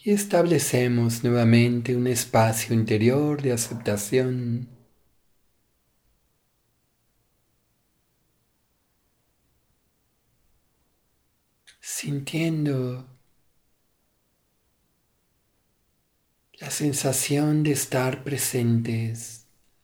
Y establecemos nuevamente un espacio interior de aceptación, sintiendo la sensación de estar presentes,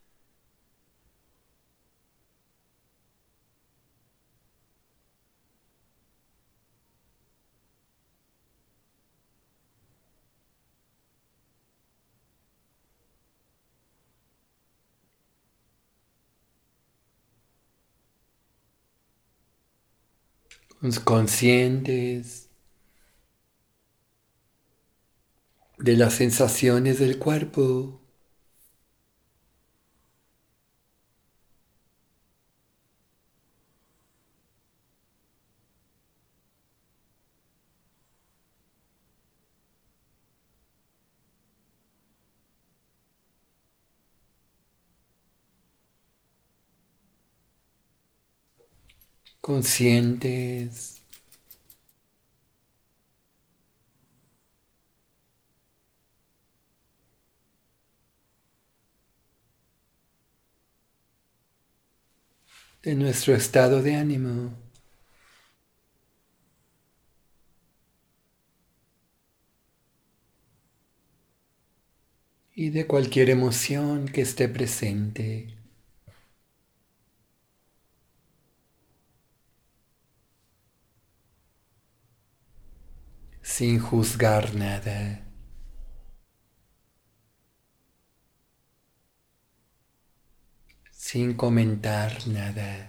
conscientes de las sensaciones del cuerpo, conscientes de nuestro estado de ánimo y de cualquier emoción que esté presente, sin juzgar nada. Sin comentar nada.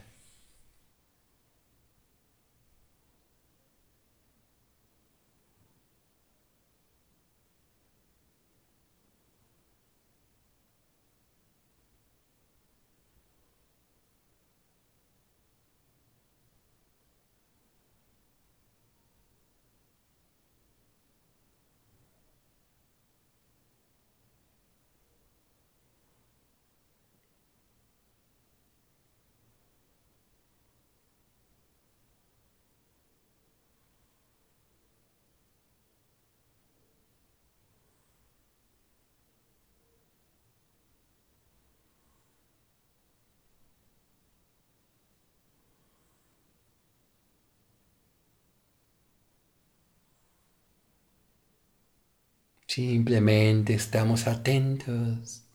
Simplemente estamos atentos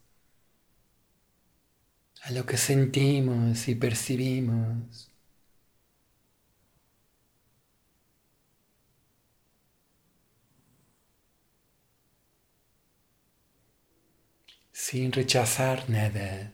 a lo que sentimos y percibimos, sin rechazar nada.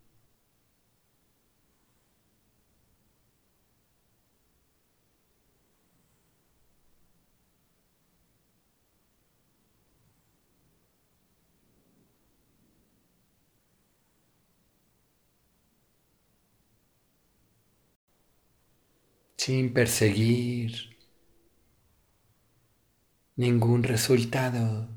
Sin perseguir ningún resultado.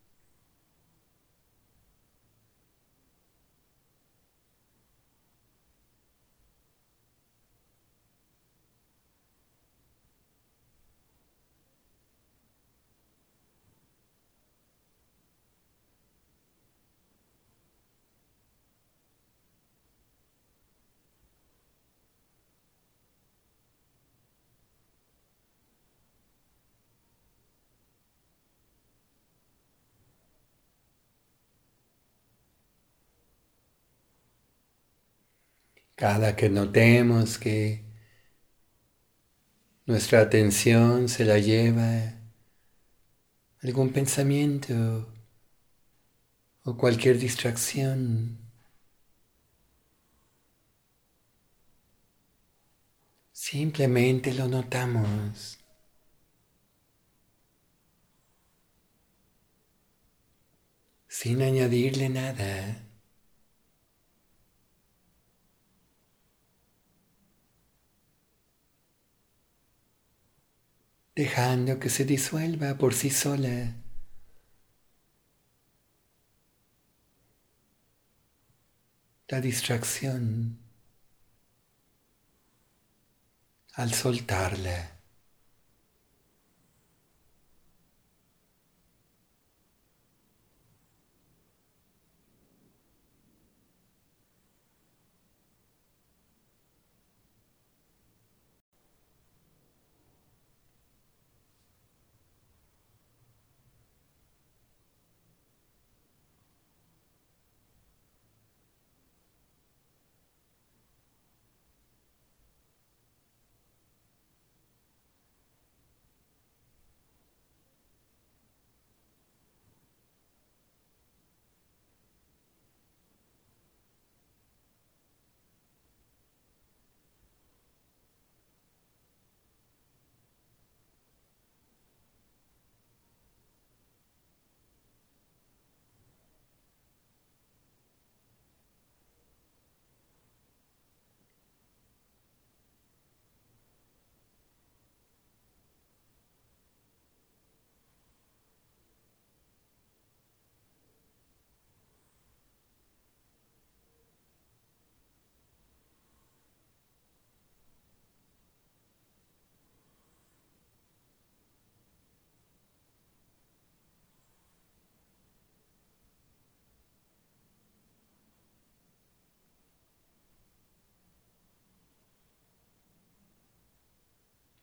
Cada que notemos que nuestra atención se la lleva algún pensamiento o cualquier distracción, simplemente lo notamos, sin añadirle nada. Dejando que se disuelva por sí sola la distracción al soltarla.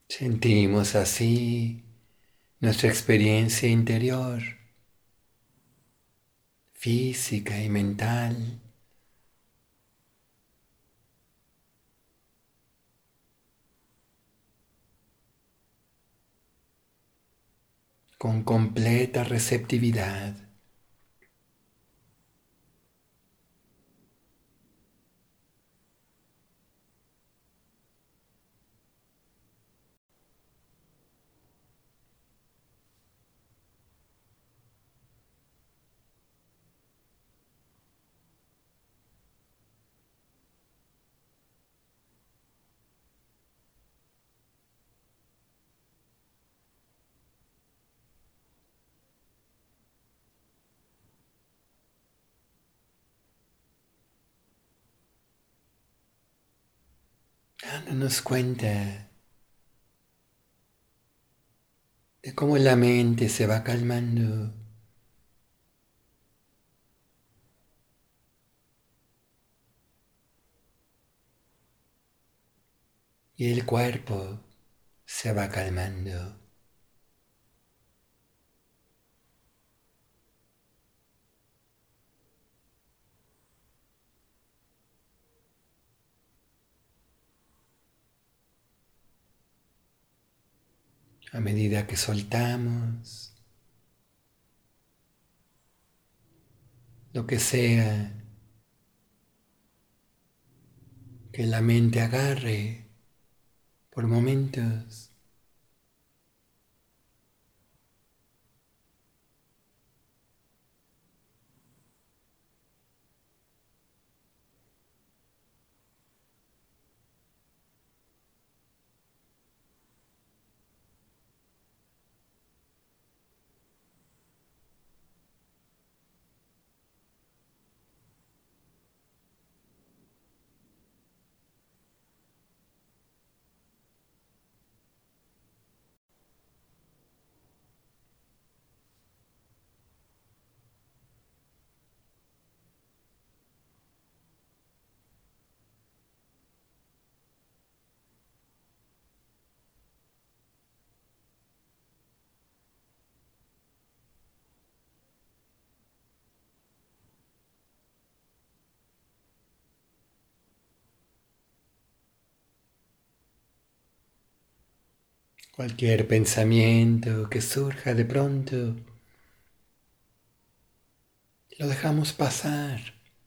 Sentimos así nuestra experiencia interior, física y mental, con completa receptividad. Dándonos cuenta de cómo la mente se va calmando y el cuerpo se va calmando. A medida que soltamos lo que sea que la mente agarre por momentos, cualquier pensamiento que surja de pronto, lo dejamos pasar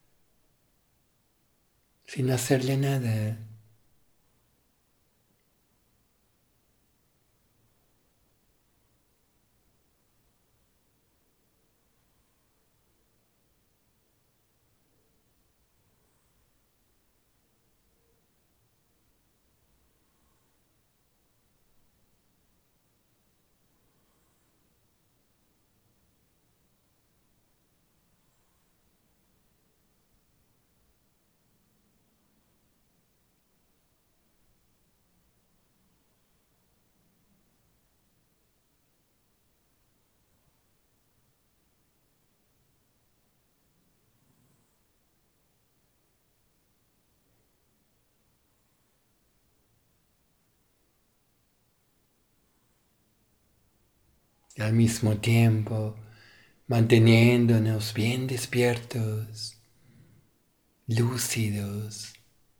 sin hacerle nada. Y al mismo tiempo, manteniéndonos bien despiertos, lúcidos,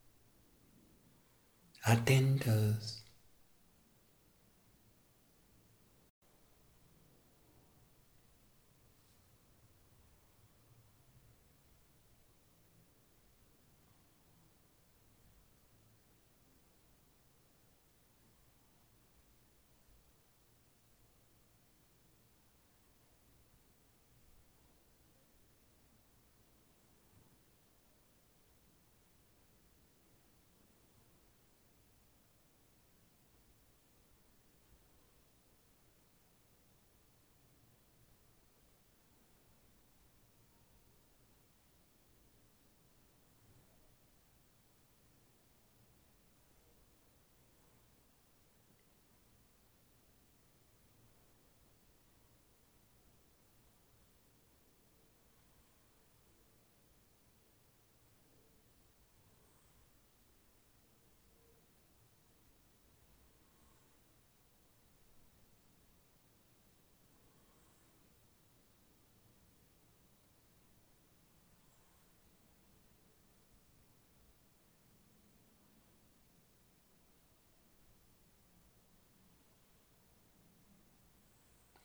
atentos.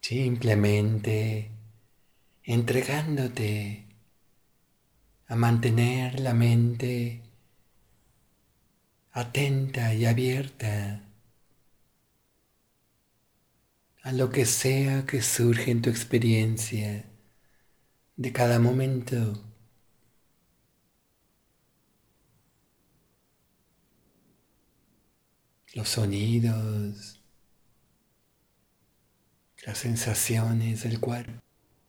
simplemente entregándote a mantener la mente atenta y abierta a lo que sea que surge en tu experiencia de cada momento. Los sonidos, las sensaciones del cuerpo.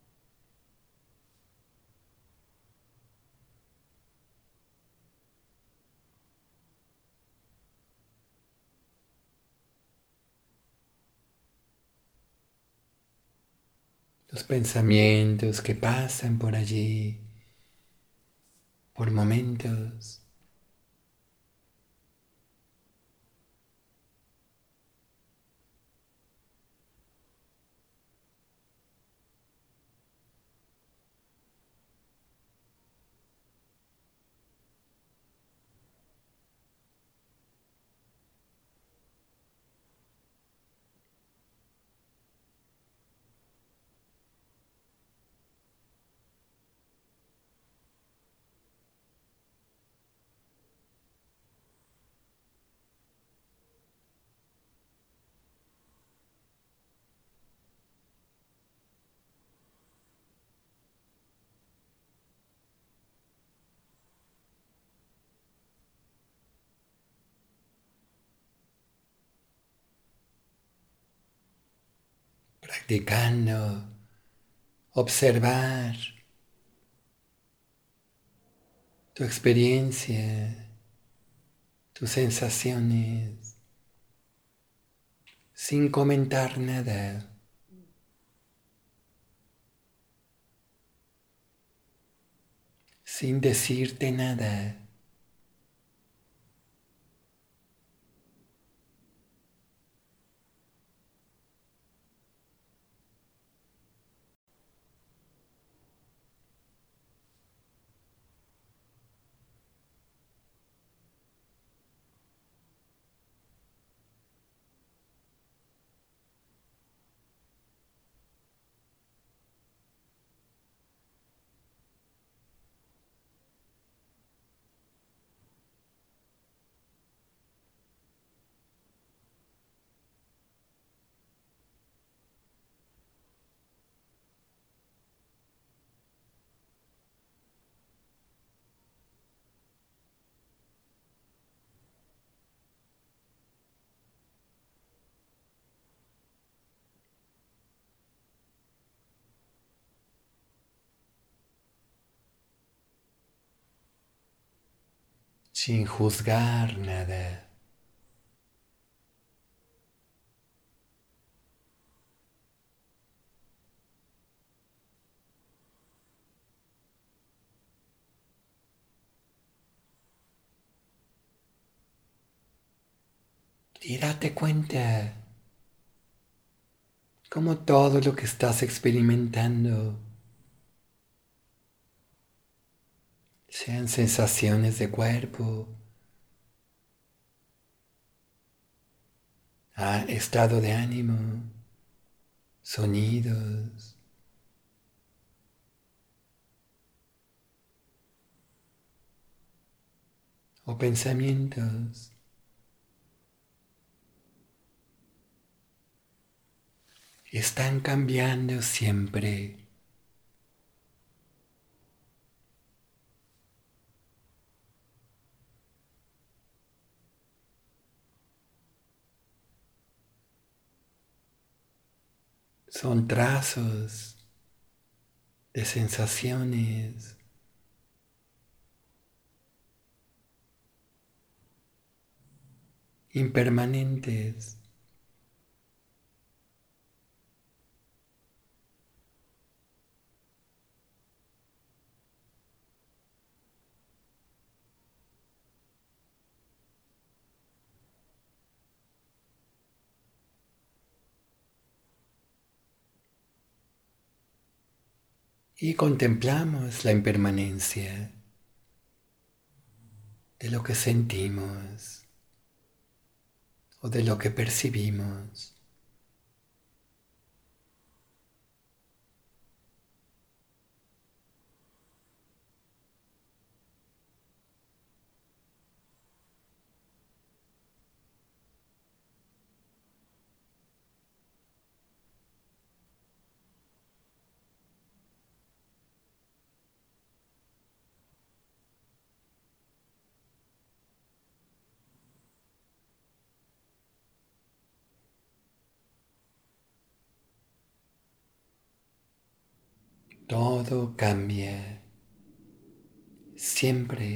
Los pensamientos que pasan por allí, por momentos. Practicando, observar tu experiencia, tus sensaciones, sin comentar nada, sin decirte nada. Sin juzgar nada. Y date cuenta cómo todo lo que estás experimentando, sean sensaciones de cuerpo, estado de ánimo, sonidos o pensamientos, están cambiando siempre. Son trazos de sensaciones impermanentes. Y contemplamos la impermanencia de lo que sentimos o de lo que percibimos. Todo cambia siempre.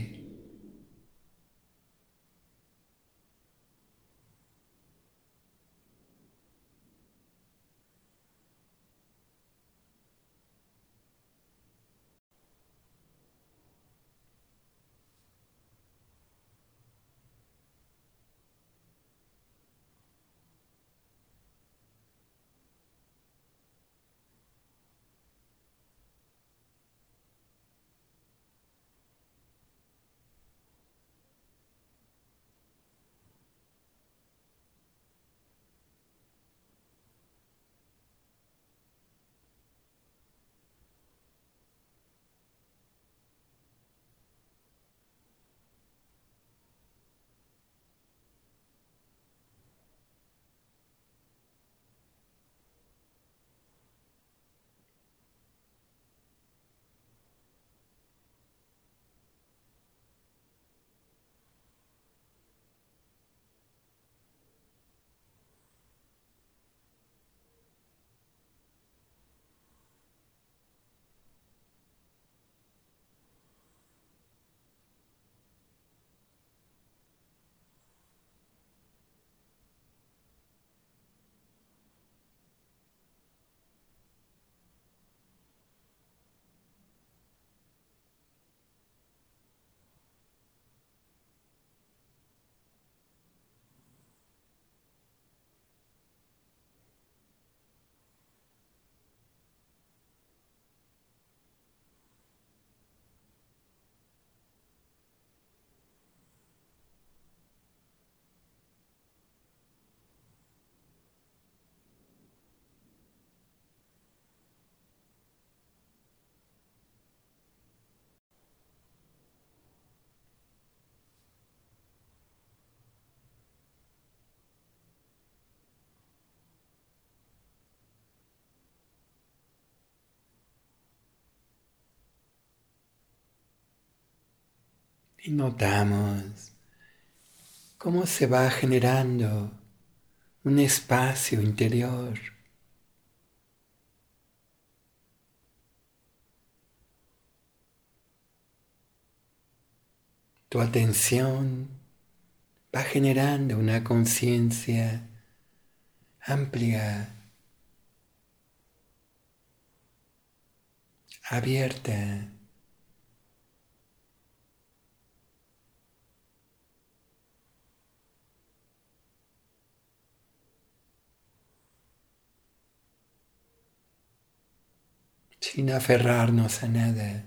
Y notamos cómo se va generando un espacio interior. Tu atención va generando una conciencia amplia, abierta. Sin aferrarnos a nada.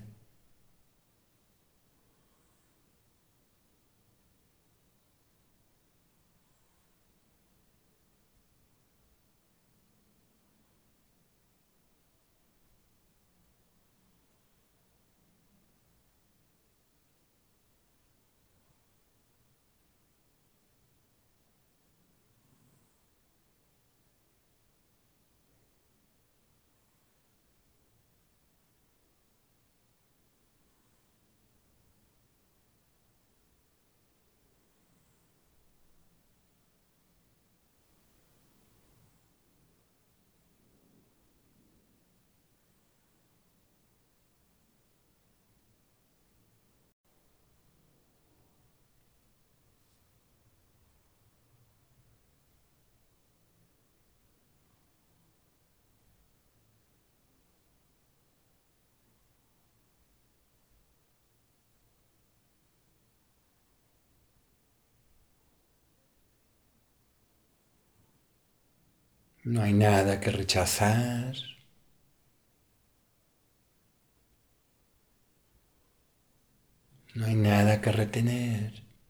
No hay nada que rechazar, no hay nada que retener.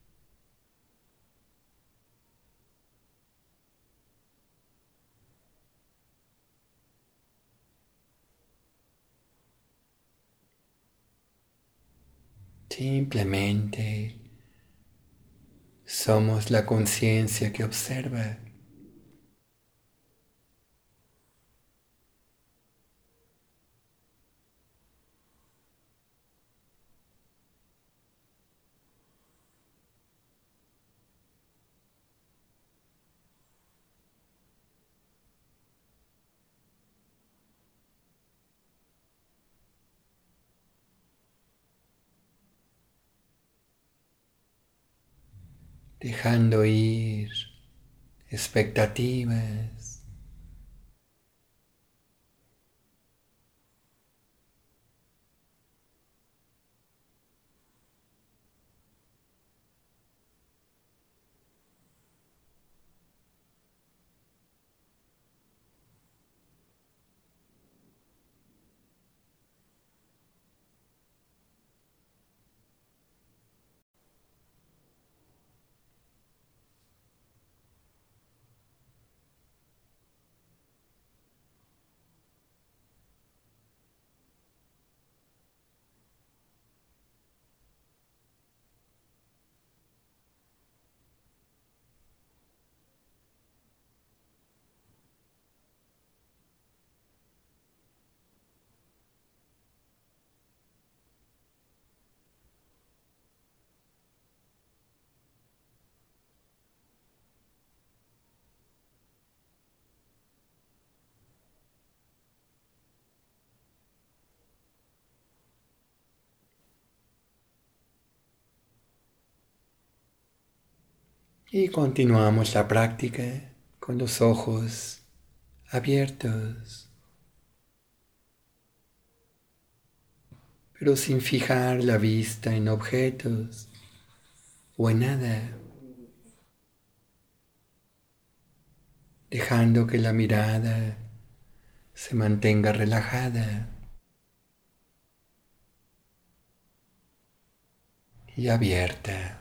Simplemente somos la conciencia que observa. dejando ir expectativas. Y continuamos la práctica con los ojos abiertos, pero sin fijar la vista en objetos o en nada, dejando que la mirada se mantenga relajada y abierta.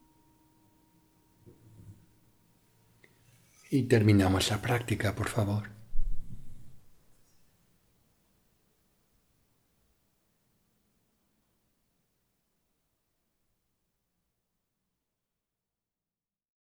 Y terminamos la práctica, por favor.